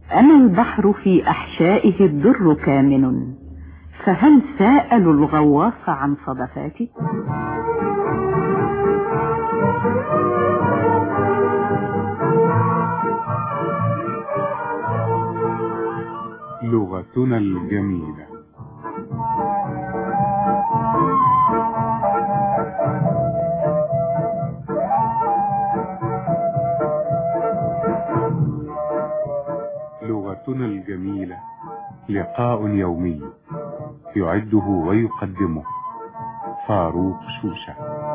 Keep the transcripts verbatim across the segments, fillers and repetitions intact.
أنا البحر في أحشائه الدر كامن، فهل سألوا الغواص عن صدفاتي؟ لغتنا الجميلة. لغتنا الجميلة لقاء يومي يعده ويقدمه فاروق شوشة.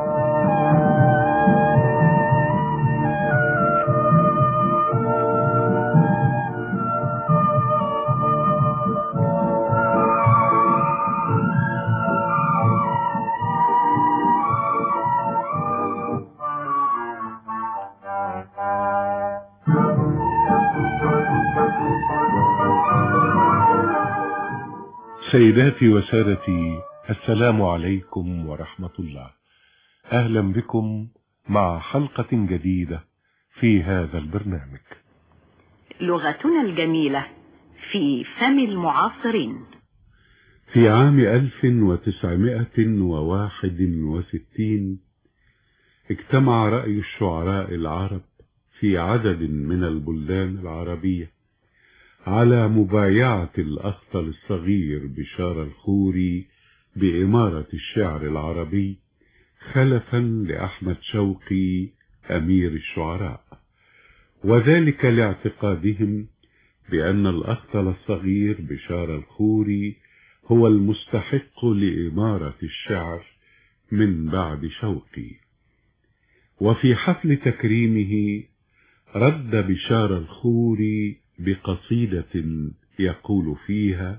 سيداتي وسادتي، السلام عليكم ورحمة الله. أهلا بكم مع حلقة جديدة في هذا البرنامج. لغتنا الجميلة في فم المعاصرين. في عام ألف وتسعمائة وواحد وستين اجتمع رأي الشعراء العرب في عدد من البلدان العربية على مبايعة الأخطل الصغير بشار الخوري بإمارة الشعر العربي خلفا لأحمد شوقي أمير الشعراء، وذلك لاعتقادهم بأن الأخطل الصغير بشار الخوري هو المستحق لإمارة الشعر من بعد شوقي. وفي حفل تكريمه رد بشار الخوري بقصيدة يقول فيها: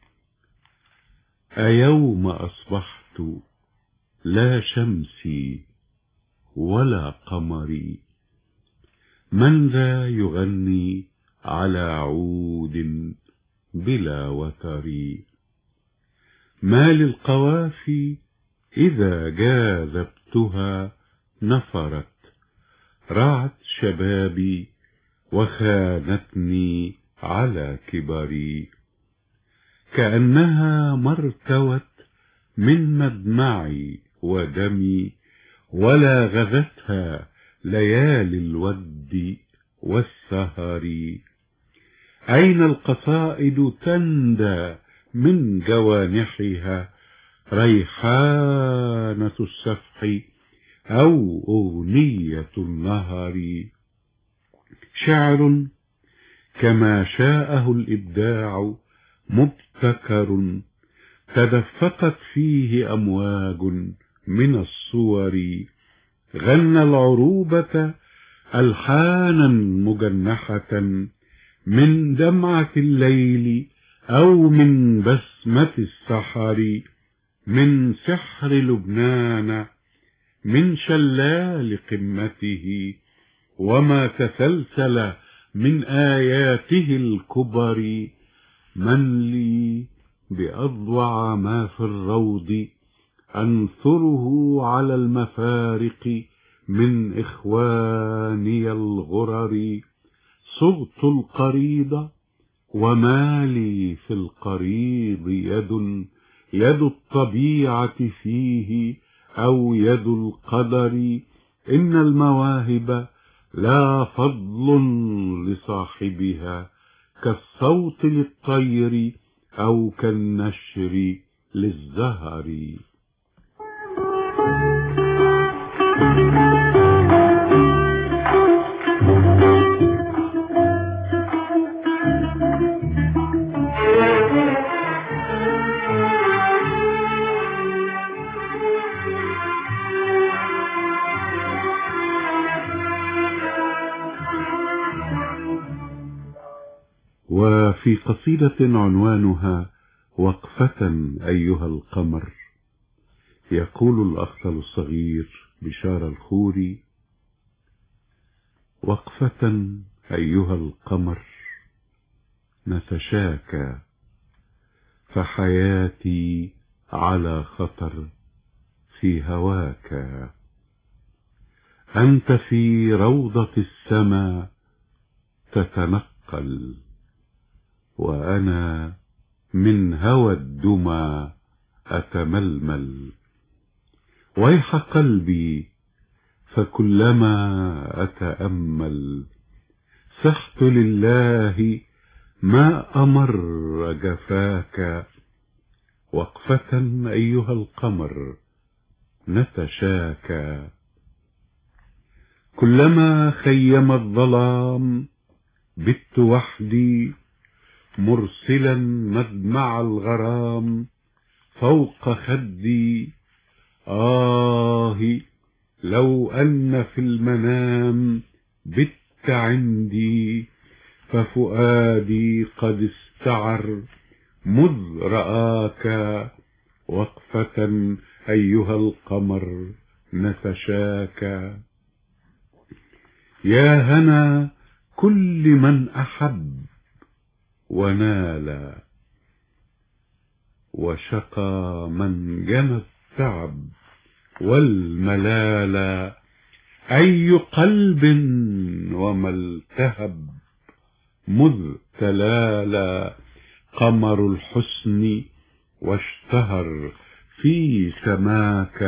أيوم أصبحت لا شمسي ولا قمري، من ذا يغني على عود بلا وتري، ما للقوافي إذا جاذبتها نفرت، رعت شبابي وخانتني على كبري، كأنها ما ارتوت من مدمعي ودمي، ولا غذتها ليالي الود والسهر. أين القصائد تندى من جوانحها، ريحانة السفح أو أغنية النهر، شعر كما شاءه الإبداع مبتكر، تدفقت فيه أمواج من الصور، غنى العروبة ألحانا مجنحة من دمعة الليل أو من بسمة السحر، من سحر لبنان من شلال قمته، وما تسلسل من آياته الكبر، من لي بأضوع ما في الروض أنثره على المفارق من إخواني الغرر، صغت القريض وما لي في القريض يد، يد الطبيعة فيه أو يد القدر، إن المواهب لا فضل لصاحبها، كالصوت للطير أو كالنشر للزهر. وفي قصيدة عنوانها وقفة أيها القمر، يقول الأخطل الصغير بشار الخوري: وقفة أيها القمر نتشاكى، فحياتي على خطر في هواك، أنت في روضة السماء تتنقل، وأنا من هوى الدمى أتململ. ويح قلبي فكلما أتأمل صحت لله ما أمر جفاك. وقفة أيها القمر نتشاكى. كلما خيم الظلام بت وحدي مرسلا مدمع الغرام فوق خدي. آه لو أن في المنام بت عندي ففؤادي قد استعر مذ رآك. وقفة أيها القمر نتشاكى. يا هنا كل من أحب ونال وشقى من جنى التعب والملال. أي قلب وما التهب مذ تلالى قمر الحسن واشتهر في سماك.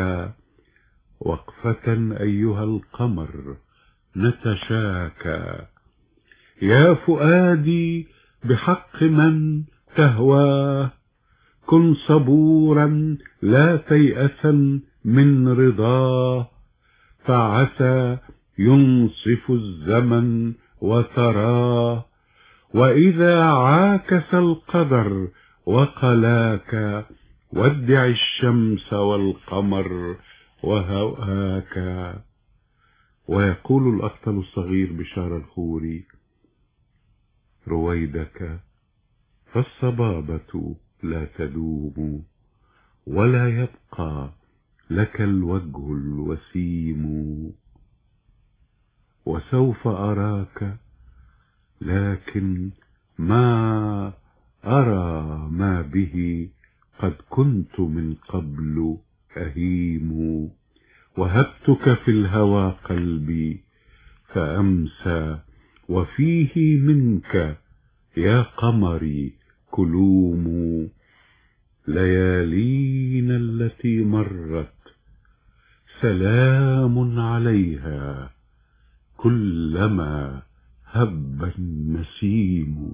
وقفة أيها القمر نتشاكى. يا فؤادي بحق من تهواه كن صبورا لا تيأسا من رضاه. فعسى ينصف الزمن وتراه. وإذا عاكس القدر وقلاك ودع الشمس والقمر وهواك. ويقول الأخطل الصغير بشار الخوري: رويدك فالصبابة لا تدوم ولا يبقى لك الوجه الوسيم. وسوف أراك لكن ما أرى ما به قد كنت من قبل أهيم. وهبتك في الهوى قلبي فأمسى وفيه منك يا قمري كلوم. ليالينا التي مرت سلام عليها كلما هب النسيم.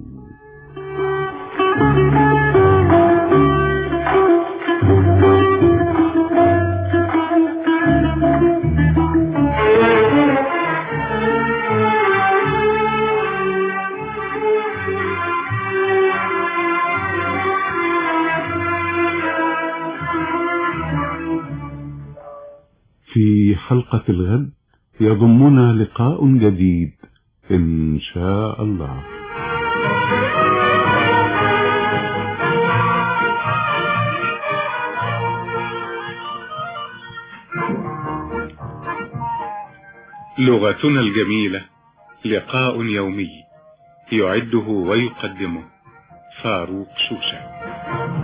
في حلقة الغد يضمنا لقاء جديد إن شاء الله. لغتنا الجميلة لقاء يومي يعده ويقدمه فاروق شوشة.